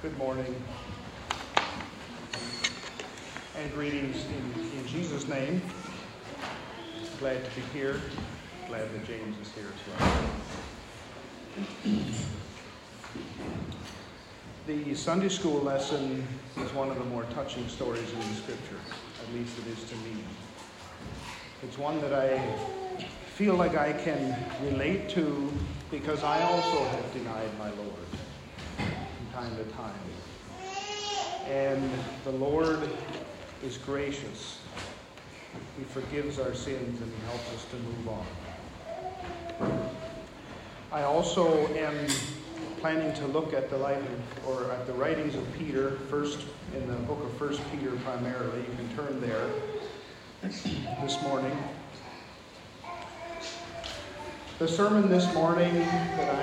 Good morning and greetings in Jesus' name. Glad to be here. Glad that James is here as well. The Sunday school lesson is one of the more touching stories in the Scripture. At least it is to me. It's one that I feel like I can relate to because I also have denied my Lord from time to time. And the Lord is gracious. He forgives our sins and He helps us to move on. I also am planning to look at the writings of Peter, first in the book of 1 Peter primarily. You can turn there this morning. The sermon this morning that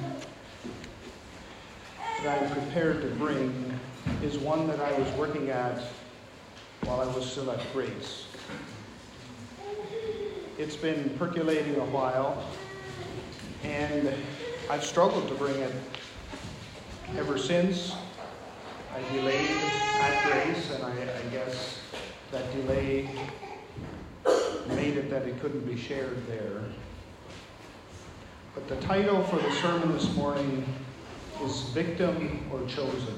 I'm prepared to bring is one that I was working at while I was still at Grace. It's been percolating a while, and I've struggled to bring it ever since. I delayed at Grace, and I guess that delay made it that it couldn't be shared there. But the title for the sermon this morning is Victim or Chosen.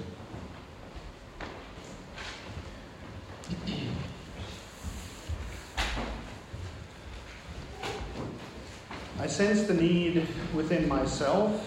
I sense the need within myself,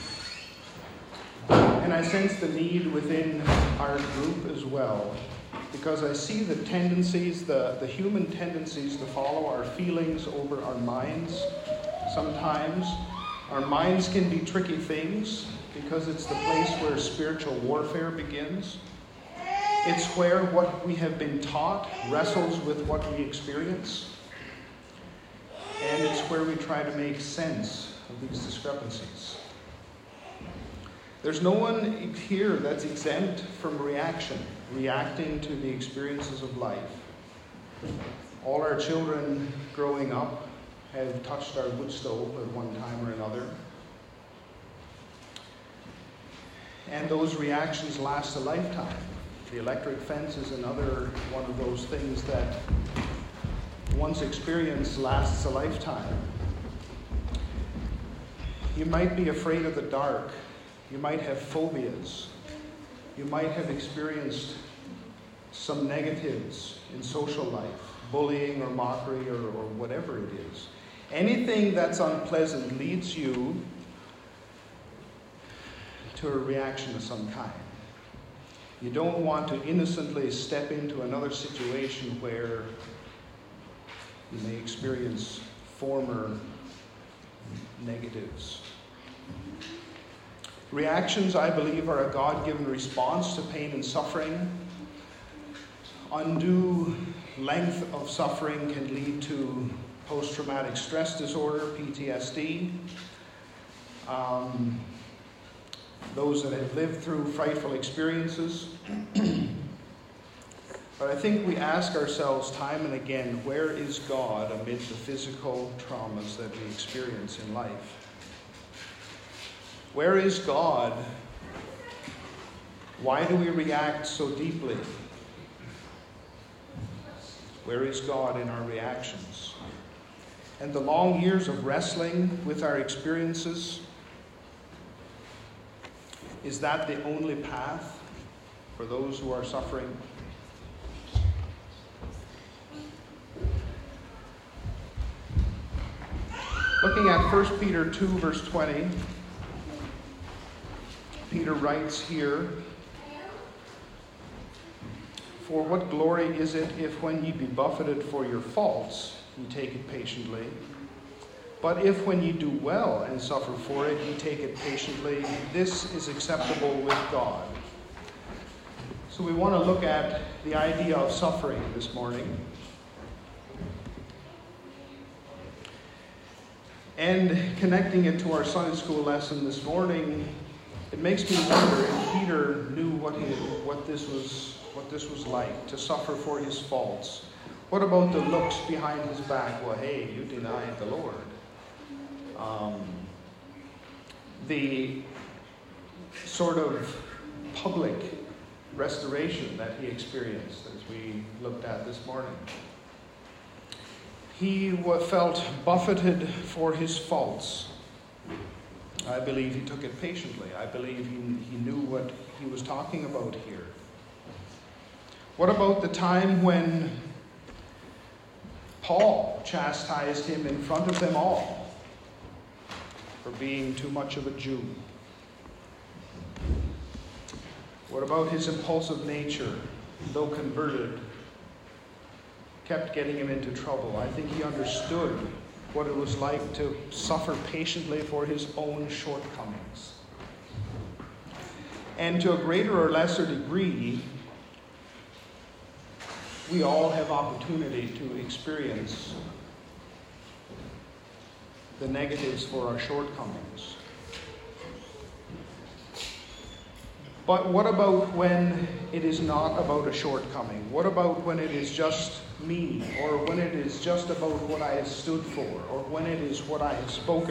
and I sense the need within our group as well, because I see the tendencies, the human tendencies to follow our feelings over our minds. Sometimes our minds can be tricky things because it's the place where spiritual warfare begins. It's where what we have been taught wrestles with what we experience. And it's where we try to make sense of these discrepancies. There's no one here that's exempt from reacting to the experiences of life. All our children growing up have touched our wood stove at one time or another. And those reactions last a lifetime. The electric fence is another one of those things that once experienced lasts a lifetime. You might be afraid of the dark. You might have phobias. You might have experienced some negatives in social life, bullying or mockery or whatever it is. Anything that's unpleasant leads you to a reaction of some kind. You don't want to innocently step into another situation where you may experience former negatives. Reactions, I believe, are a God-given response to pain and suffering. Undue length of suffering can lead to post-traumatic stress disorder, PTSD. Those that have lived through frightful experiences. But I think we ask ourselves time and again, where is God amid the physical traumas that we experience in life? Where is God? Why do we react so deeply? Where is God in our reactions? And the long years of wrestling with our experiences, is that the only path for those who are suffering? Looking at 1 Peter 2, verse 20, Peter writes here, "For what glory is it if when ye be buffeted for your faults, ye take it patiently? But if when ye do well and suffer for it, ye take it patiently, this is acceptable with God." So we want to look at the idea of suffering this morning. And connecting it to our Sunday school lesson this morning, it makes me wonder if Peter knew what this was like, to suffer for his faults. What about the looks behind his back? Well, hey, you denied the Lord. The sort of public restoration that he experienced, as we looked at this morning. He felt buffeted for his faults. I believe he took it patiently. I believe he knew what he was talking about here. What about the time when Paul chastised him in front of them all for being too much of a Jew? What about his impulsive nature, though converted, kept getting him into trouble? I think he understood what it was like to suffer patiently for his own shortcomings. And to a greater or lesser degree, we all have opportunity to experience the negatives for our shortcomings. But what about when it is not about a shortcoming? What about when it is just me, or when it is just about what I have stood for, or when it is what I have spoken?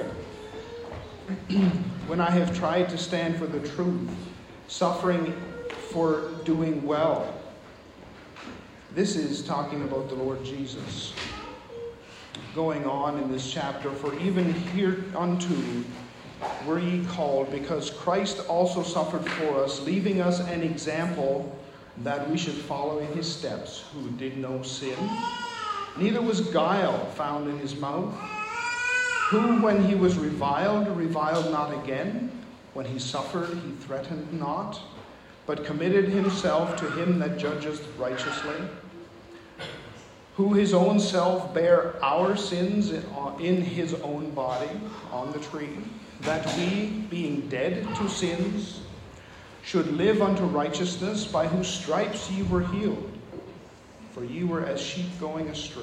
When I have tried to stand for the truth, suffering for doing well. This is talking about the Lord Jesus. Going on in this chapter, for even hereunto were ye called, because Christ also suffered for us, leaving us an example that we should follow in his steps, who did no sin, neither was guile found in his mouth, who when he was reviled not again, when he suffered he threatened not, but committed himself to him that judgeth righteously, who his own self bare our sins in his own body on the tree, that we, being dead to sins, should live unto righteousness, by whose stripes ye were healed. For ye were as sheep going astray,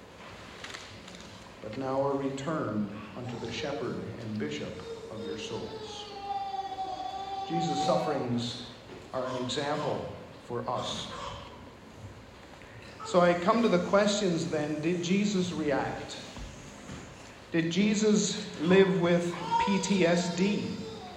but now are returned unto the shepherd and bishop of your souls. Jesus' sufferings are an example for us. So I come to the questions then, did Jesus react? Did Jesus live with PTSD?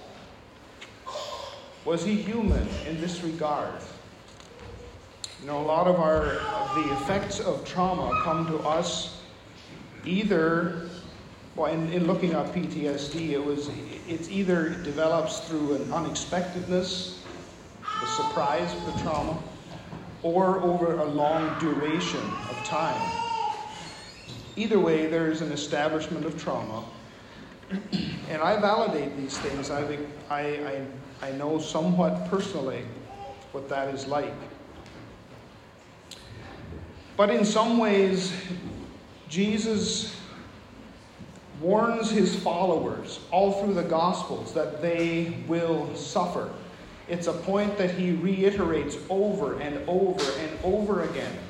Was he human in this regard? You know, a lot of the effects of trauma come to us either, well, in looking at PTSD, it either develops through an unexpectedness, the surprise of the trauma, or over a long duration of time. Either way, there is an establishment of trauma. And I validate these things. I know somewhat personally what that is like. But in some ways, Jesus warns his followers all through the Gospels that they will suffer. It's a point that he reiterates over and over and over again.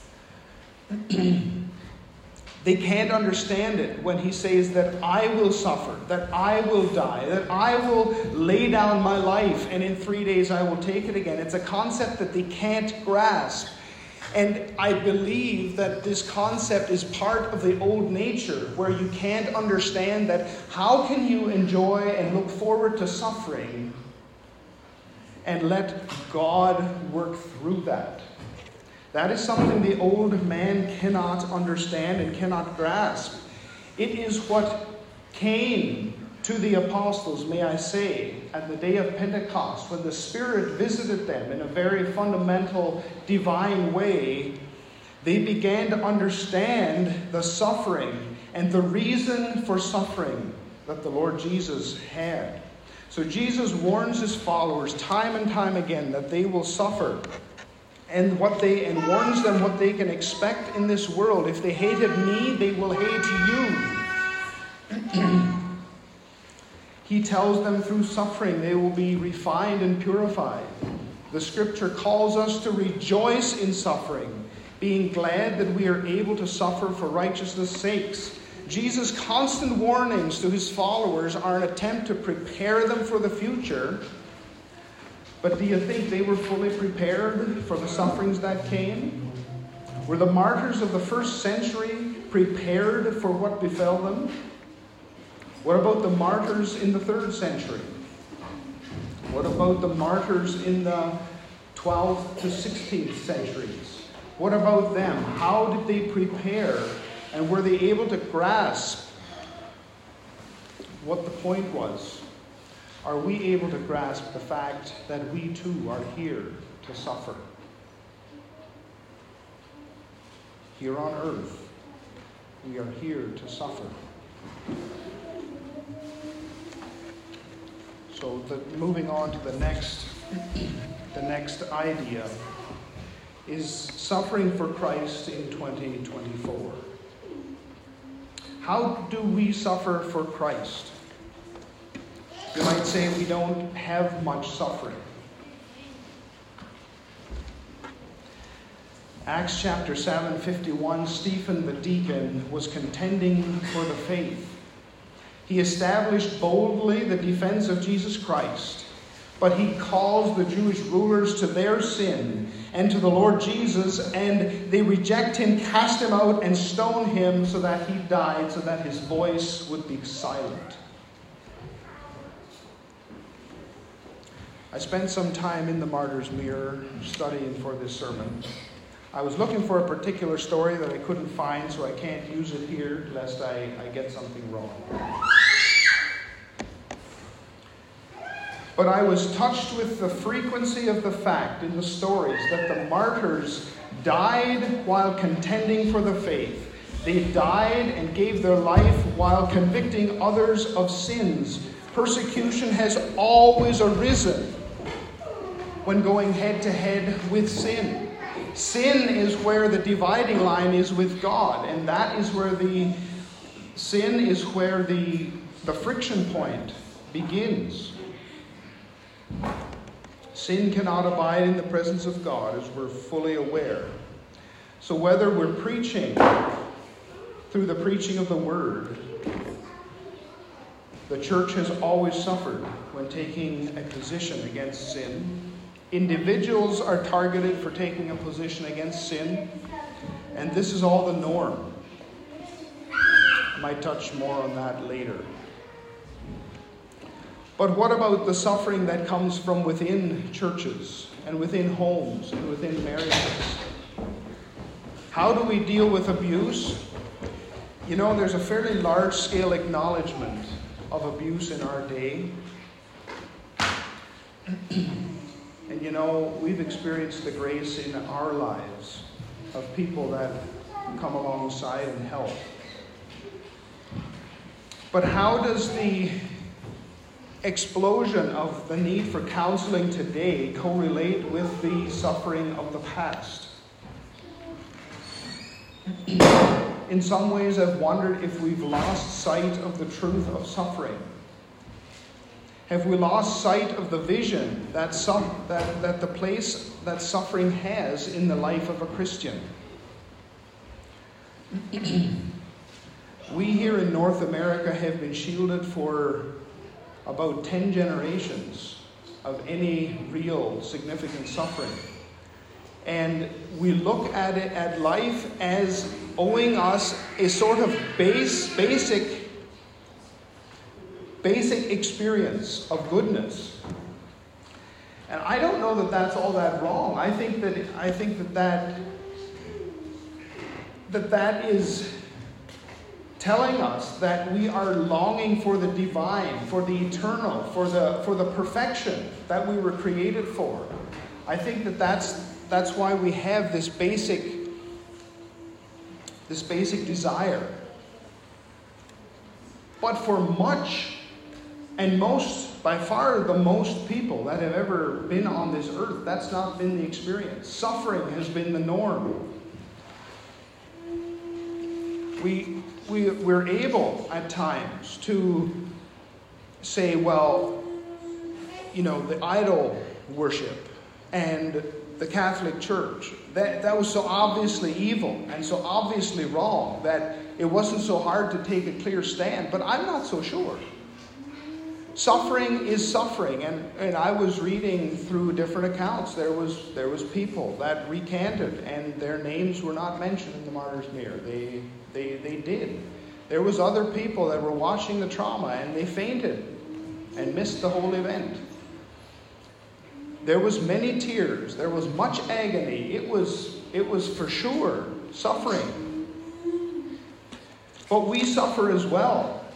They can't understand it when he says that I will suffer, that I will die, that I will lay down my life, and in 3 days I will take it again. It's a concept that they can't grasp. And I believe that this concept is part of the old nature, where you can't understand that how can you enjoy and look forward to suffering and let God work through that? That is something the old man cannot understand and cannot grasp. It is what came to the apostles, may I say, at the day of Pentecost, when the Spirit visited them in a very fundamental, divine way. They began to understand the suffering and the reason for suffering that the Lord Jesus had. So Jesus warns his followers time and time again that they will suffer, and warns them what they can expect in this world. If they hated me, they will hate you. He tells them through suffering they will be refined and purified. The scripture calls us to rejoice in suffering, being glad that we are able to suffer for righteousness' sakes. Jesus' constant warnings to his followers are an attempt to prepare them for the future. But do you think they were fully prepared for the sufferings that came? Were the martyrs of the first century prepared for what befell them? What about the martyrs in the 3rd century? What about the martyrs in the 12th to 16th centuries? What about them? How did they prepare? And were they able to grasp what the point was? Are we able to grasp the fact that we too are here to suffer? Here on earth, we are here to suffer. So moving on to the next idea is suffering for Christ in 2024. How do we suffer for Christ? You might say we don't have much suffering. Acts chapter 7:51, Stephen the deacon was contending for the faith. He established boldly the defense of Jesus Christ, but he calls the Jewish rulers to their sin and to the Lord Jesus, and they reject him, cast him out, and stone him so that he died, so that his voice would be silent. I spent some time in the Martyr's Mirror studying for this sermon. I was looking for a particular story that I couldn't find, so I can't use it here lest I get something wrong. But I was touched with the frequency of the fact in the stories that the martyrs died while contending for the faith. They died and gave their life while convicting others of sins. Persecution has always arisen when going head to head with sin. Sin is where the dividing line is with God, and that is where the friction point begins. Sin cannot abide in the presence of God, as we're fully aware. So whether we're preaching through the preaching of the Word, the church has always suffered when taking a position against sin. Individuals are targeted for taking a position against sin, and this is all the norm. I might touch more on that later. But what about the suffering that comes from within churches and within homes and within marriages? How do we deal with abuse? You know, there's a fairly large-scale acknowledgement of abuse in our day. And you know, we've experienced the grace in our lives of people that come alongside and help. But how does the explosion of the need for counseling today correlate with the suffering of the past? In some ways, I've wondered if we've lost sight of the truth of suffering. Have we lost sight of the vision that the place that suffering has in the life of a Christian? We here in North America have been shielded for about 10 generations of any real significant suffering. And we look at life as owing us a sort of basic experience of goodness. And I don't know that that's all that wrong. I think that is telling us that we are longing for the divine, for the eternal, for the perfection that we were created for. I think that's why we have this basic desire. But for much and most, by far the most people that have ever been on this earth, that's not been the experience. Suffering has been the norm. We're able at times to say, well, you know, the idol worship and the Catholic Church, that was so obviously evil and so obviously wrong that it wasn't so hard to take a clear stand. But I'm not so sure. Suffering is suffering, and I was reading through different accounts. There was people that recanted, and their names were not mentioned in the Martyr's Mirror. They did. There was other people that were watching the trauma, and they fainted and missed the whole event. There was many tears. There was much agony. It was for sure suffering. But we suffer as well.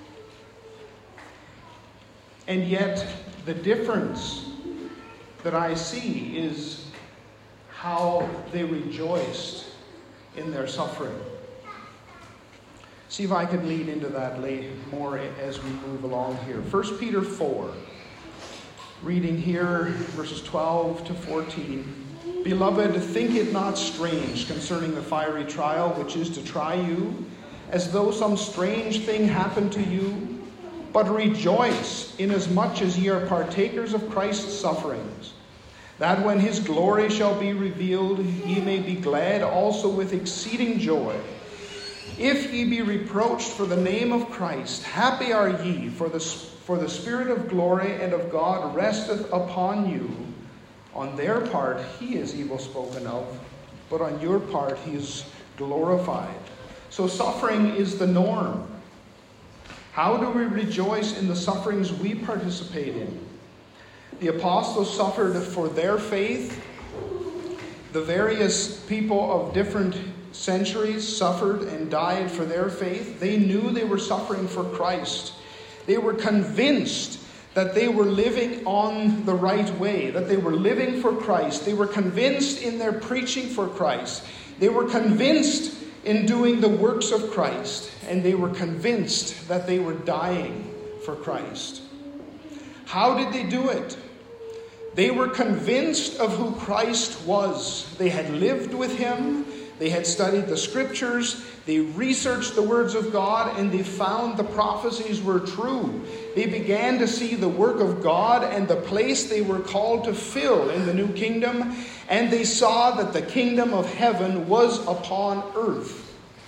And yet, the difference that I see is how they rejoiced in their suffering. See if I can lead into that more as we move along here. 1 Peter 4, reading here verses 12 to 14. Beloved, think it not strange concerning the fiery trial which is to try you, as though some strange thing happened to you, but rejoice inasmuch as ye are partakers of Christ's sufferings, that when his glory shall be revealed, ye may be glad also with exceeding joy. If ye be reproached for the name of Christ, happy are ye, for the Spirit of glory and of God resteth upon you. On their part he is evil spoken of, but on your part he is glorified. So suffering is the norm. How do we rejoice in the sufferings we participate in? The apostles suffered for their faith. The various people of different centuries suffered and died for their faith. They knew they were suffering for Christ. They were convinced that they were living on the right way, that they were living for Christ. They were convinced in their preaching for Christ. They were convinced in doing the works of Christ. And they were convinced that they were dying for Christ. How did they do it? They were convinced of who Christ was. They had lived with him. They had studied the scriptures. They researched the words of God, and they found the prophecies were true. They began to see the work of God and the place they were called to fill in the new kingdom. And they saw that the kingdom of heaven was upon earth.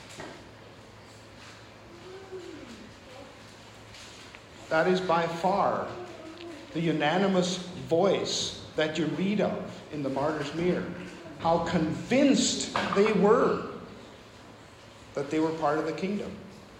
That is by far the unanimous voice that you read of in the Martyr's Mirror. How convinced they were that they were part of the kingdom.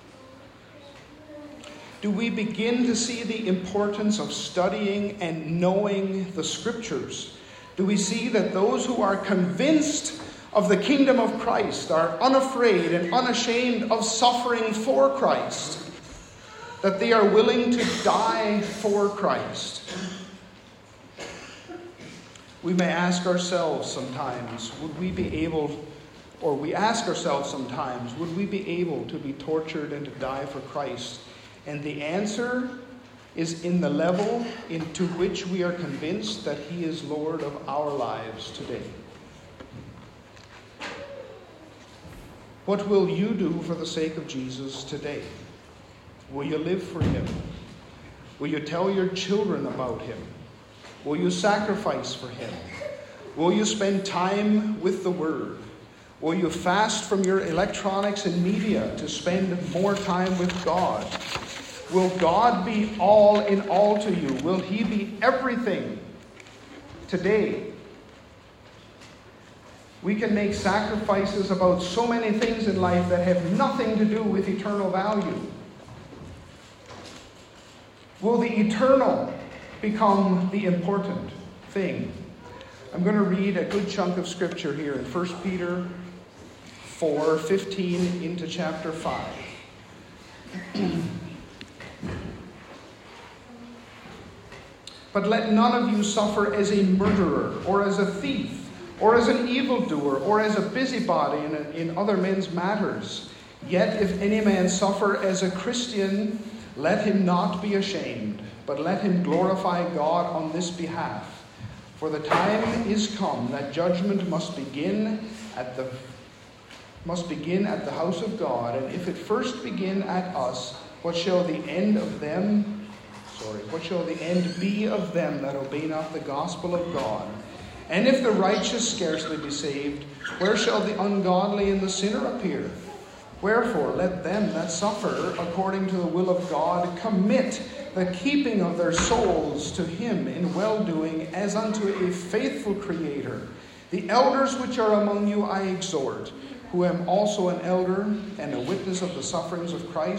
Do we begin to see the importance of studying and knowing the scriptures? Do we see that those who are convinced of the kingdom of Christ are unafraid and unashamed of suffering for Christ? That they are willing to die for Christ? We may ask ourselves sometimes, would we be able to be tortured and to die for Christ? And the answer is in the level into which we are convinced that he is Lord of our lives today. What will you do for the sake of Jesus today? Will you live for him? Will you tell your children about him? Will you sacrifice for him? Will you spend time with the Word? Will you fast from your electronics and media to spend more time with God? Will God be all in all to you? Will he be everything today? We can make sacrifices about so many things in life that have nothing to do with eternal value. Will the eternal become the important thing? I'm going to read a good chunk of scripture here in 1 Peter 4:15 into chapter 5. But let none of you suffer as a murderer, or as a thief, or as an evildoer, or as a busybody in other men's matters. Yet if any man suffer as a Christian, let him not be ashamed, but let him glorify God on this behalf. For the time is come that judgment must begin at the house of God. And if it first begin at us, what shall the end be of them that obey not the gospel of God? And if the righteous scarcely be saved, where shall the ungodly and the sinner appear? Wherefore, let them that suffer according to the will of God commit the keeping of their souls to him in well-doing as unto a faithful Creator. The elders which are among you I exhort, who am also an elder and a witness of the sufferings of Christ,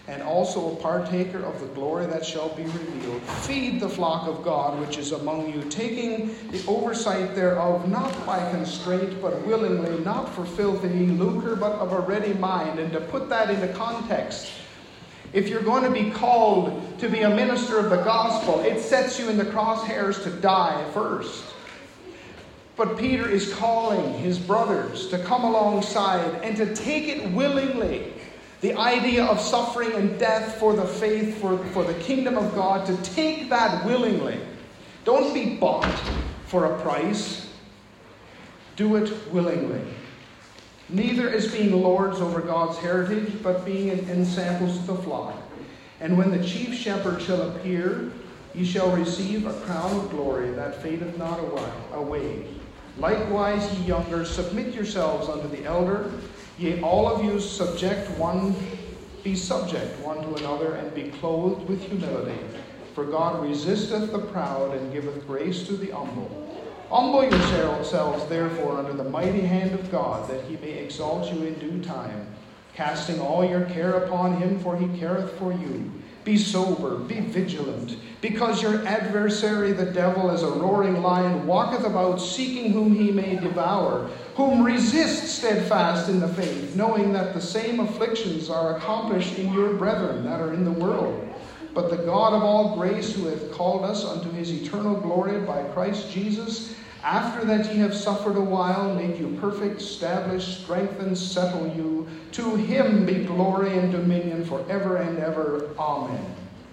and also a partaker of the glory that shall be revealed. Feed the flock of God which is among you, taking the oversight thereof, not by constraint, but willingly, not for filthy lucre, but of a ready mind. And to put that into context, if you're going to be called to be a minister of the gospel, it sets you in the crosshairs to die first. But Peter is calling his brothers to come alongside and to take it willingly. The idea of suffering and death for the faith, for the kingdom of God, to take that willingly. Don't be bought for a price. Do it willingly. Neither as being lords over God's heritage, but being ensamples of the flock. And when the chief shepherd shall appear, ye shall receive a crown of glory that fadeth not away. Likewise, ye younger, submit yourselves unto the elder. Yea, all of you be subject one to another, and be clothed with humility. For God resisteth the proud, and giveth grace to the humble. Humble yourselves, therefore, under the mighty hand of God, that he may exalt you in due time, casting all your care upon him, for he careth for you. Be sober, be vigilant, because your adversary the devil, as a roaring lion, walketh about, seeking whom he may devour, whom resist steadfast in the faith, knowing that the same afflictions are accomplished in your brethren that are in the world. But the God of all grace, who hath called us unto his eternal glory by Christ Jesus, after that ye have suffered a while, make you perfect, establish, strengthen, settle you. To him be glory and dominion forever and ever. Amen.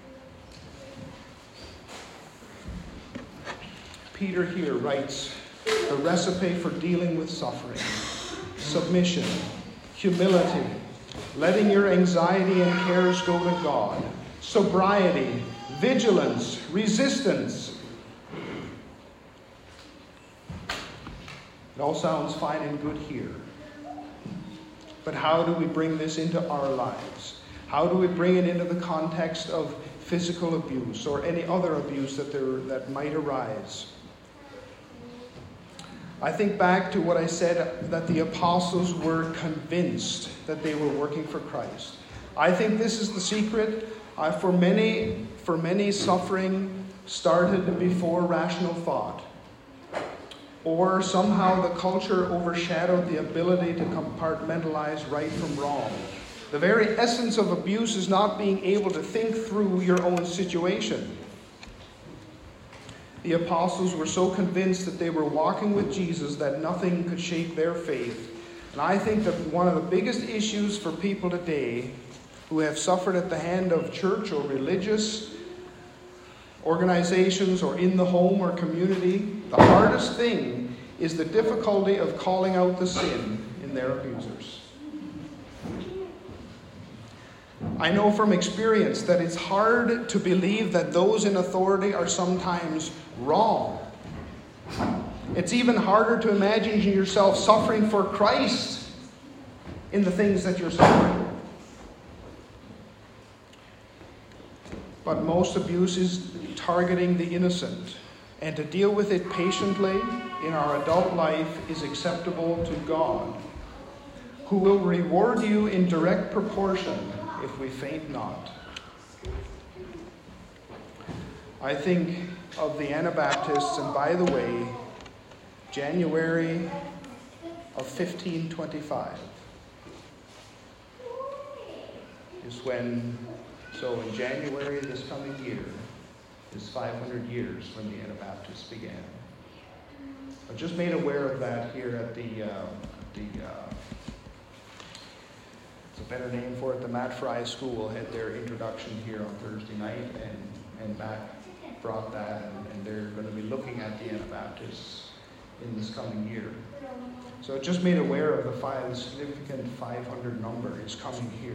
Peter here writes the recipe for dealing with suffering: submission, humility, letting your anxiety and cares go to God, sobriety, vigilance, resistance. It all sounds fine and good here. But how do we bring this into our lives? How do we bring it into the context of physical abuse or any other abuse that might arise? I think back to what I said, that the apostles were convinced that they were working for Christ. I think this is the secret. For many, suffering started before rational thought. Or somehow the culture overshadowed the ability to compartmentalize right from wrong. The very essence of abuse is not being able to think through your own situation. The apostles were so convinced that they were walking with Jesus that nothing could shake their faith. And I think that one of the biggest issues for people today who have suffered at the hand of church or religious organizations or in the home or community, the hardest thing is the difficulty of calling out the sin in their abusers. I know from experience that it's hard to believe that those in authority are sometimes wrong. It's even harder to imagine yourself suffering for Christ in the things that you're suffering. But most abuse is targeting the innocent, and to deal with it patiently in our adult life is acceptable to God, who will reward you in direct proportion if we faint not. I think of the Anabaptists, and by the way, January of 1525 is when, so in January this coming year is 500 years when the Anabaptists began. I was just made aware of that here at it's a better name for it, the Matt Fry School had their introduction here on Thursday night, and Matt brought that, and they're going to be looking at the Anabaptists in this coming year. So it just made aware of the significant 500 number is coming here.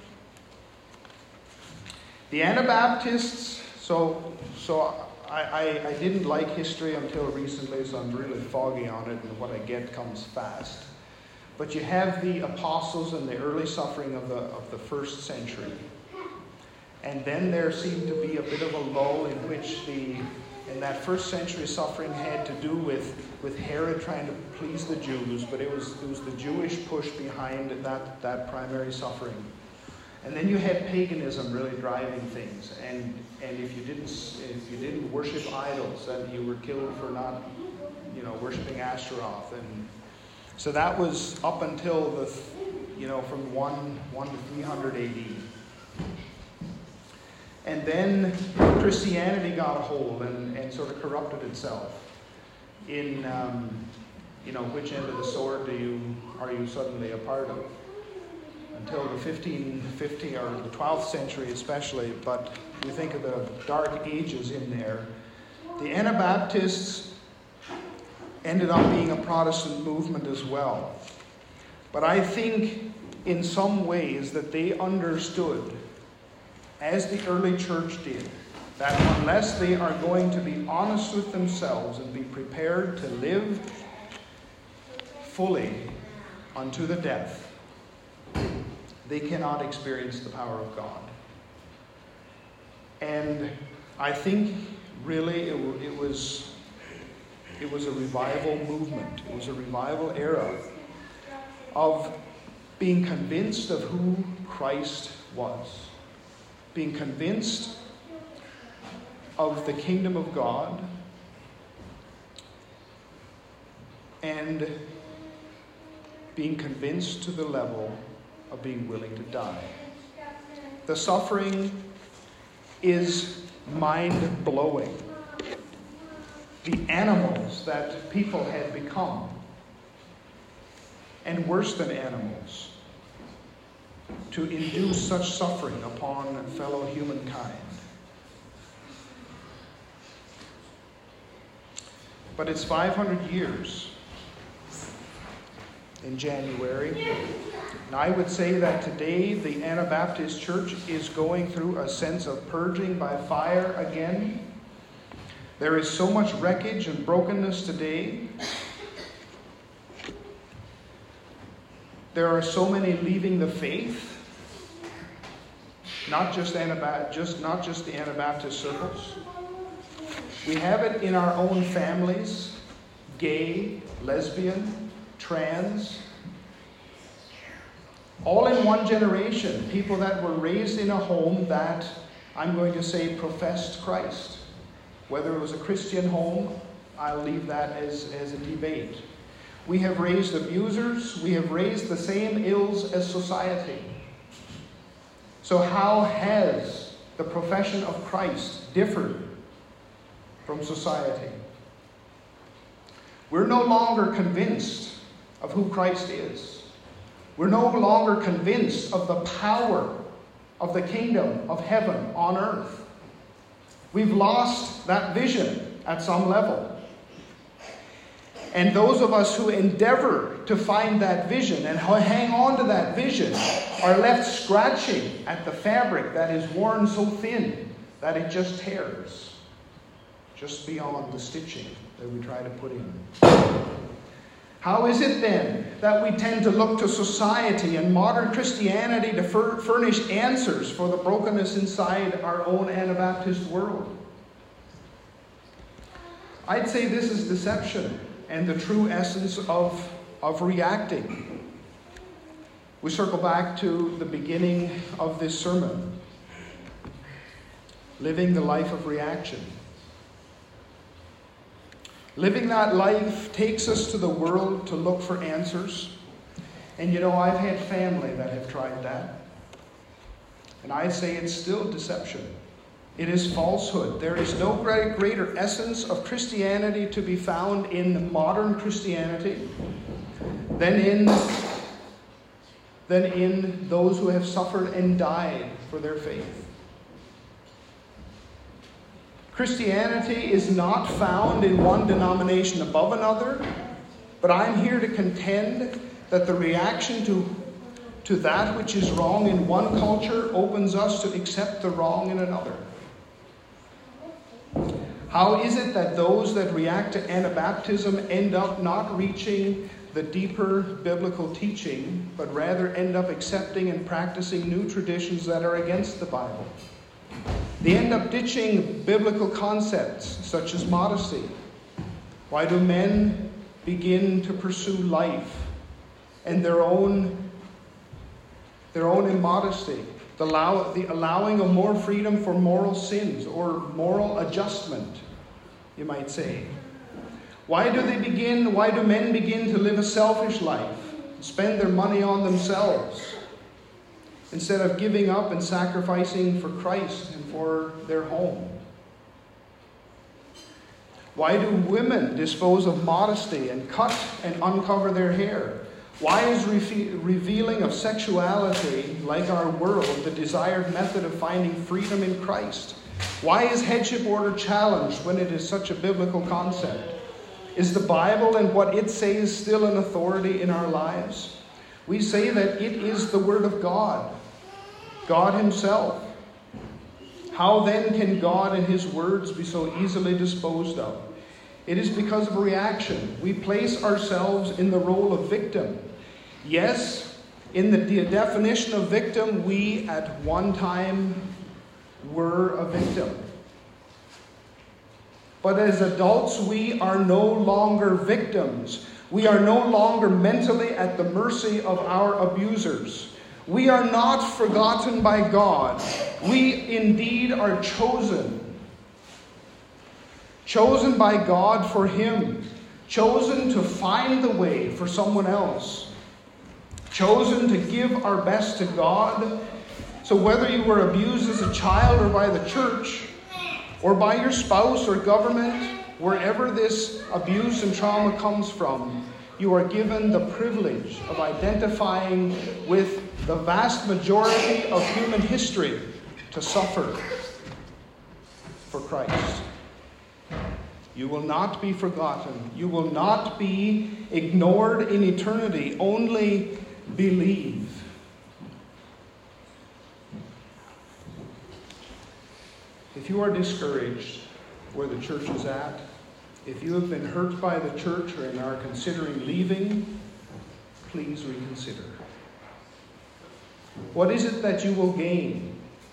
The Anabaptists, so I didn't like history until recently, so I'm really foggy on it, and what I get comes fast. But you have the apostles and the early suffering of the first century. And then there seemed to be a bit of a lull in which in that first century suffering had to do with Herod trying to please the Jews, but it was the Jewish push behind that primary suffering. And then you had paganism really driving things. And if you didn't worship idols, then you were killed for not, worshiping Ashtaroth. And so that was up until from 1 to 300 AD. And then Christianity got a hold and sort of corrupted itself. In which end of the sword are you suddenly a part of? Until the 1550 or the 12th century especially, but you think of the Dark Ages in there. The Anabaptists ended up being a Protestant movement as well. But I think in some ways that they understood, as the early church did, that unless they are going to be honest with themselves and be prepared to live fully unto the death, they cannot experience the power of God. And I think really it was a revival movement. It was a revival era of being convinced of who Christ was, being convinced of the kingdom of God, and being convinced to the level of being willing to die. The suffering is mind-blowing. The animals that people had become, and worse than animals, to induce such suffering upon fellow humankind. But it's 500 years in January. And I would say that today the Anabaptist Church is going through a sense of purging by fire again. There is so much wreckage and brokenness today. There are so many leaving the faith, not just the Anabaptist circles. We have it in our own families, gay, lesbian, trans, all in one generation, people that were raised in a home that, I'm going to say, professed Christ. Whether it was a Christian home, I'll leave that as a debate. We have raised abusers. We have raised the same ills as society. So how has the profession of Christ differed from society? We're no longer convinced of who Christ is. We're no longer convinced of the power of the kingdom of heaven on earth. We've lost that vision at some level. And those of us who endeavor to find that vision and hang on to that vision are left scratching at the fabric that is worn so thin that it just tears, just beyond the stitching that we try to put in. How is it then that we tend to look to society and modern Christianity to furnish answers for the brokenness inside our own Anabaptist world? I'd say this is deception and the true essence of reacting. We circle back to the beginning of this sermon. Living the life of reaction. Living that life takes us to the world to look for answers. And I've had family that have tried that. And I'd say it's still deception. It is falsehood. There is no greater essence of Christianity to be found in modern Christianity than in those who have suffered and died for their faith. Christianity is not found in one denomination above another, but I'm here to contend that the reaction to that which is wrong in one culture opens us to accept the wrong in another. How is it that those that react to Anabaptism end up not reaching the deeper biblical teaching, but rather end up accepting and practicing new traditions that are against the Bible? They end up ditching biblical concepts such as modesty. Why do men begin to pursue life and their own immodesty the allowing of more freedom for moral sins or moral adjustment, you might say. Why do men begin to live a selfish life, spend their money on themselves, instead of giving up and sacrificing for Christ and for their home? Why do women dispose of modesty and cut and uncover their hair? Why is revealing of sexuality, like our world, the desired method of finding freedom in Christ? Why is headship order challenged when it is such a biblical concept? Is the Bible and what it says still an authority in our lives? We say that it is the Word of God, God Himself. How then can God and His words be so easily disposed of? It is because of reaction. We place ourselves in the role of victim. Yes, in the definition of victim, we at one time were a victim. But as adults, we are no longer victims. We are no longer mentally at the mercy of our abusers. We are not forgotten by God. We indeed are chosen. Chosen by God for Him. Chosen to find the way for someone else. Chosen to give our best to God. So whether you were abused as a child or by the church, or by your spouse or government, wherever this abuse and trauma comes from, you are given the privilege of identifying with the vast majority of human history to suffer for Christ. You will not be forgotten. You will not be ignored in eternity. Only believe. If you are discouraged where the church is at, if you have been hurt by the church and are considering leaving, please reconsider. What is it that you will gain?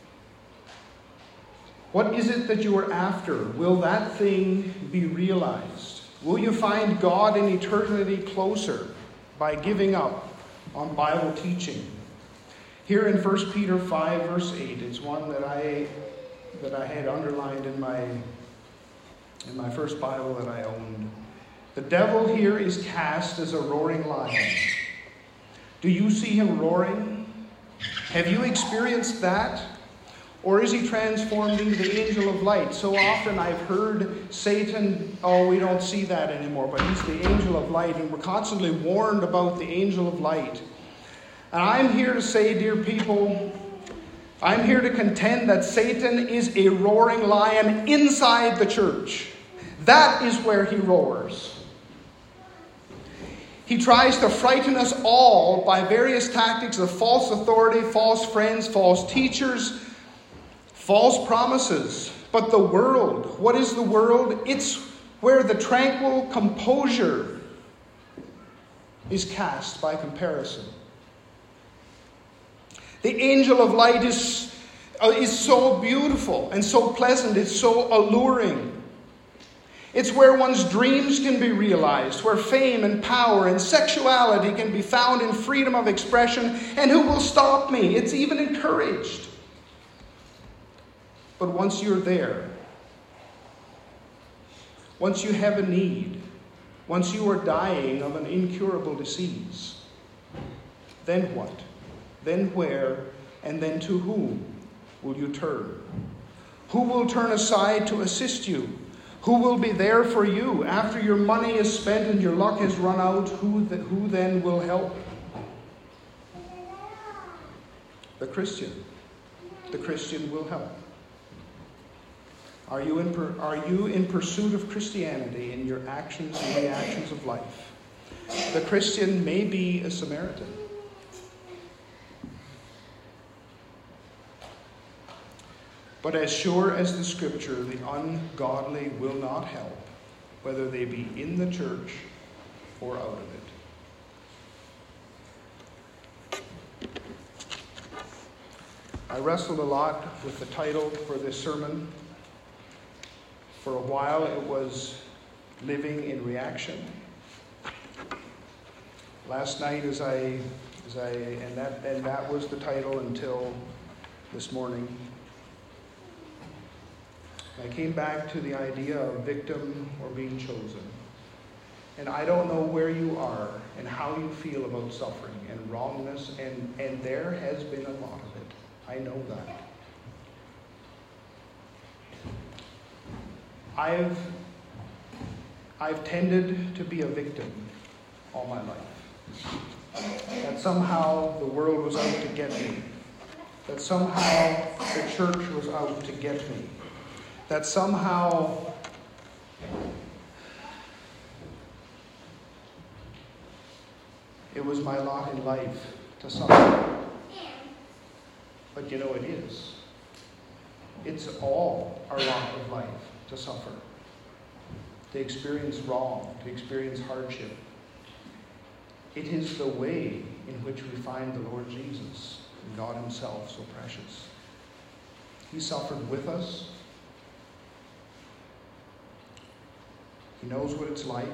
What is it that you are after? Will that thing be realized? Will you find God in eternity closer by giving up on Bible teaching? Here in 1 Peter 5, verse 8, it's one that I had underlined in my first Bible that I owned. The devil here is cast as a roaring lion. Do you see him roaring? Have you experienced that? Or is he transformed into the angel of light? So often I've heard Satan, we don't see that anymore, but he's the angel of light, and we're constantly warned about the angel of light. And I'm here to say, dear people, I'm here to contend that Satan is a roaring lion inside the church. That is where he roars. He tries to frighten us all by various tactics of false authority, false friends, false teachers, false promises. But the world, what is the world? It's where the tranquil composure is cast by comparison. The angel of light is so beautiful and so pleasant. It's so alluring. It's where one's dreams can be realized, where fame and power and sexuality can be found in freedom of expression. And who will stop me? It's even encouraged. But once you're there, once you have a need, once you are dying of an incurable disease, then what? Then where? And then to whom will you turn? Who will turn aside to assist you? Who will be there for you after your money is spent and your luck has run out? Who then will help? The Christian. The Christian will help. Are you in pursuit of Christianity in your actions and reactions of life? The Christian may be a Samaritan. But as sure as the Scripture, the ungodly will not help, whether they be in the church or out of it. I wrestled a lot with the title for this sermon. For a while it was Living in Reaction. Last night that was the title until this morning. I came back to the idea of victim or being chosen. And I don't know where you are and how you feel about suffering and wrongness, and there has been a lot of it. I know that. I've tended to be a victim all my life. That somehow the world was out to get me. That somehow the church was out to get me. That somehow it was my lot in life to suffer. But you know it is. It's all our lot of life to suffer. To experience wrong, to experience hardship. It is the way in which we find the Lord Jesus and God himself so precious. He suffered with us. He knows what it's like.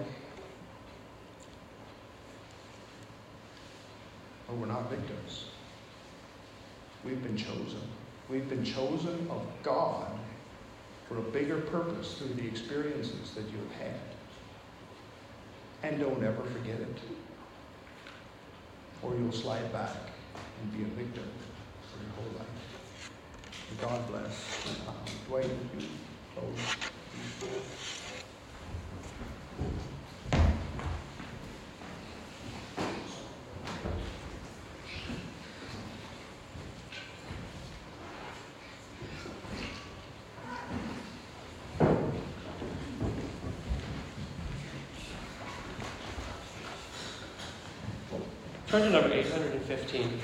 But we're not victims. We've been chosen. We've been chosen of God for a bigger purpose through the experiences that you have had. And don't ever forget it, or you'll slide back and be a victim for your whole life. May God bless. Dwayne, you close. Turn to number 815.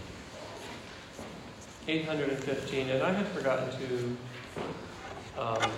And I had forgotten to